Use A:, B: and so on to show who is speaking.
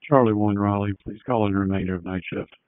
A: Charlie 1 Raleigh, please call in the remainder of night shift.